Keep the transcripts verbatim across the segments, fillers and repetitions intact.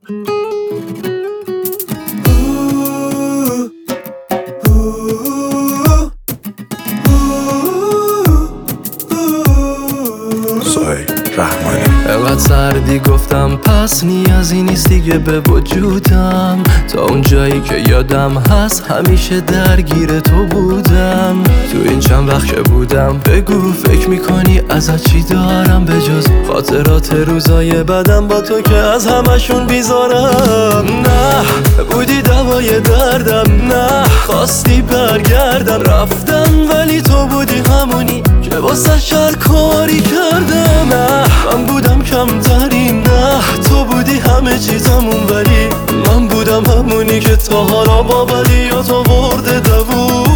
انقدر سردی گفتم پس نیازی نیست دیگه به وجودم. تا اون جایی که یادم هست همیشه درگیر تو بودم. تو این چند وقت که بودم بگو فکر میکنی ازت چی دارم به جز خاطرات روزای بدم با تو که از همشون بیزارم. نه بودی دوای دردم، نه خواستی برگردم. رفتم ولی تو بودی همونی که واسه شهر کاری کردم. نه من بودم کمترین، نه تو بودی همه چیزمون، ولی من بودم همونی که تا حالا با بدیات آورده دووم.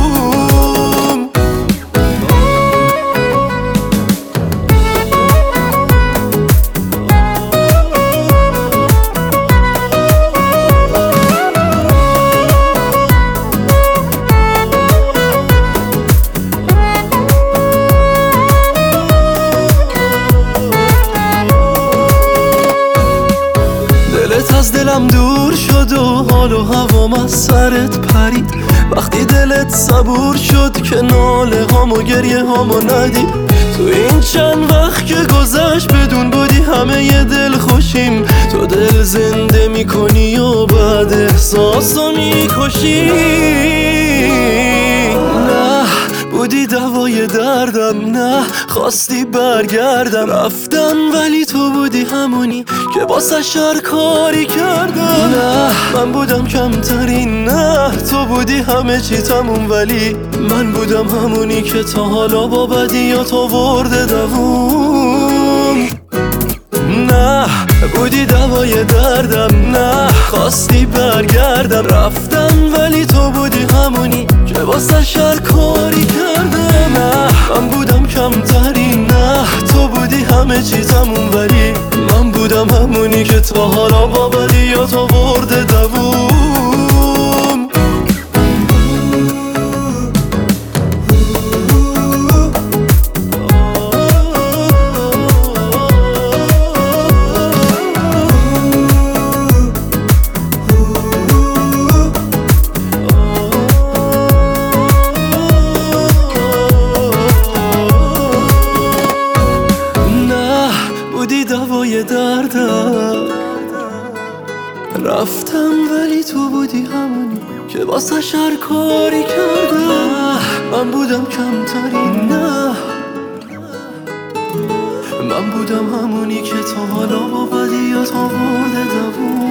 از دلم دور شد و حال و هوام از سرت پرید. وقتی دلت صبور شد که ناله هام و گریه هامو ندید. تو این چند وقت که گذشت بدون بودی همه ی دل خوشیم. تو دل زنده میکنی و بعد احساسو میکشی. نه بودی دوای دردم، نه خواستی برگردم. رفتم ولی تو بودی همونی که واسه شهر کاری کردم. نه من بودم کمترین، نه تو بودی همه چی تموم، ولی من بودم همونی که تا حالا با بدیات آورده دووم. نه بودی دوای دردم، نه خواستی برگردم. رفتم ولی تو بودی همونی که واسه شهر کاری کردم. نه من بودم کمترین، نه تو بودی همه چیزمون، ولی من بودم همونی که تا حالا با بدیات آورده دووم. دوای دردم رفتم ولی تو بودی همونی که واسه شهر کاری کردم. من بودم کمترین، نه من بودم همونی که تا حالا با بدیات آورده دووم.